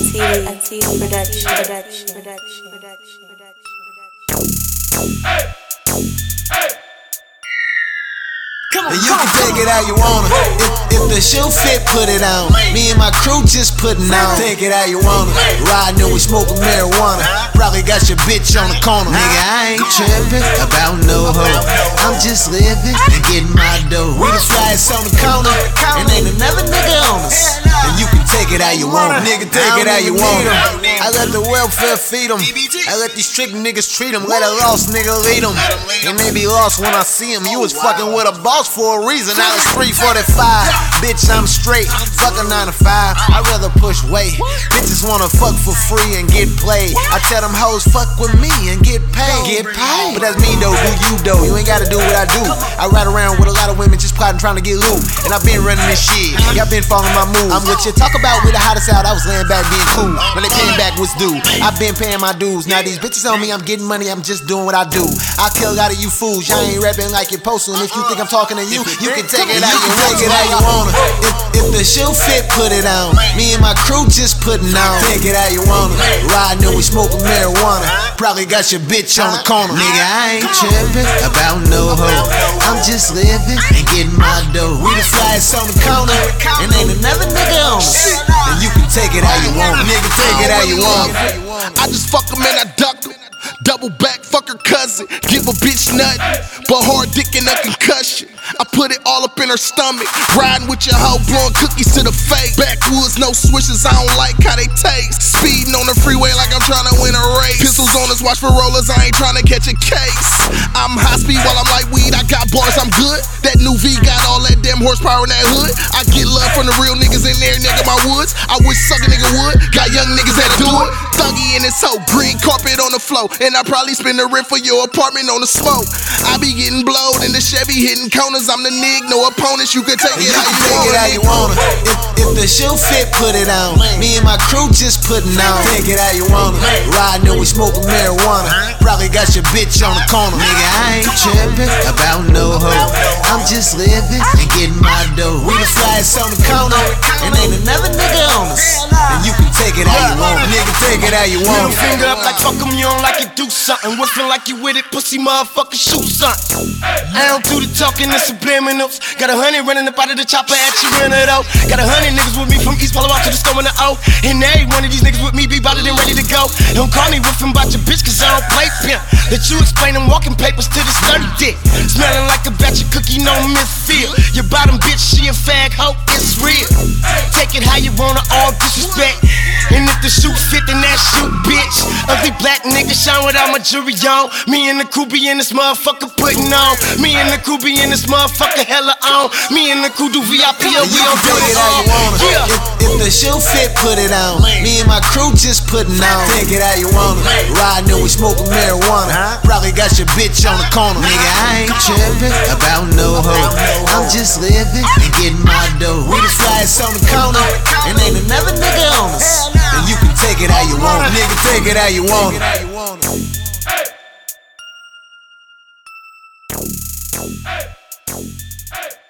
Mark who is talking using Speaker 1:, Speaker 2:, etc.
Speaker 1: Atili production.
Speaker 2: And you can take it how you wanna. If the shoe fit, put it on. Me and my crew just putting on. Take it how you wanna. Riding and we smoking marijuana. Probably got your bitch on the corner. Nigga, I ain't tripping about no hoe. I'm just living and getting my dough. We the flyest on the corner, and ain't another nigga on us. And you can take it how you want. Nigga, take it how you want. I let the welfare feed them. I let these trick niggas treat them. Let a lost nigga lead them. And they be lost when I see them. You was fucking with a boss for a reason. Now it's 3:45. Bitch, I'm straight. Fuck a 9 to 5. I'd rather push weight. Bitches wanna fuck for free and get played. I tell them hoes fuck with me and get paid. Get paid. But that's me though. Do you though? You ain't gotta do what I do. I ride around with a lot of women just plotting trying to get loot. And I've been running this shit. Y'all been following my moves. I'm what you talk about with the hottest out. I was laying back being cool. When they paying back what's due. I've been paying my dues. Now these bitches on me, I'm getting money. I'm just doing what I do. I kill a lot of you fools. Y'all ain't rapping like you're posting. If you think I'm talking to you, you can take it how you wanna. If the shoe fit, put it on. Me and my crew just putting on. Take it how you wanna. Riding and we smoking marijuana. Probably got your bitch on the corner. Nigga, I ain't tripping about no hoe. I'm just living and getting my dough. We the flyest on the corner, and ain't another nigga on us. And you can take it how you want. Nigga, take it how you want.
Speaker 3: I just fuck him and I duck him. Double back, fuck her cousin. Give a bitch nut, but hard dick and a concussion. I put it all up in her stomach. Riding with your hoe, blowing cookies to the face. Backwoods, no switches, I don't like how they taste. Speeding on the freeway like I'm trying to win a race. Pistols on us, watch for rollers, I ain't trying to catch a case. I'm high speed while I'm like weed, I got bars, I'm good. That new V got all that damn horsepower in that hood. I get love from the real niggas in there, nigga, my woods. I wish suck a nigga would. Got young niggas that do it. Thuggy in this hoe, green carpet on the floor. And I probably spend the rent for your apartment on the smoke. I be getting blowed in the Chevy, hitting corners. I'm the nig, no opponents. You can take it how you wanna.
Speaker 2: If the shoe fit, put it on. Me and my crew just putting on. Take it how you wanna. Riding and we smoking marijuana. Probably got your bitch on the corner. Nigga, I ain't tripping about no hoe. I'm just living and getting my dough. We the flyest on the corner, and ain't another nigga on us. And you can take it how you want. Nigga, take it how you want.
Speaker 4: Middle finger up like fuck 'em, you don't like it, do something. Whiffin' like you with it, pussy motherfucker, shoot something. I don't do the talking, it's subliminals. Got 100 running up out of the chopper at you in it though. Got 100 niggas with me from East Palo Alto to the store in the O. And every one of these niggas with me be bout it and ready to go. Don't call me whiffin' about your bitch, cause I don't play pimp. Let you explain them walking papers to the sturdy dick. Smelling like a batch of cookie, no misfeel. Your bottom bitch, she a fag hoe, it's real. Take it how you wanna, all disrespect. And if the shoe fit, then that shoe, bitch. Ugly black nigga shine without my jewelry on. Me and the crew be in this motherfucker putting on. Me and the crew be in this motherfucker hella on. Me and the crew do VIP, we don't do it all.
Speaker 2: If the shoe fit, put it on. Me and my crew just putting on. Take it how you wanna. Riding and we smoking marijuana. Probably got your bitch on the corner. Nigga, I ain't tripping about no hoe. I'm just living and getting my dough. We the flyest on the corner, and ain't another nigga on us. And you can take it how you want. Nigga, take it how you want.
Speaker 5: Hey.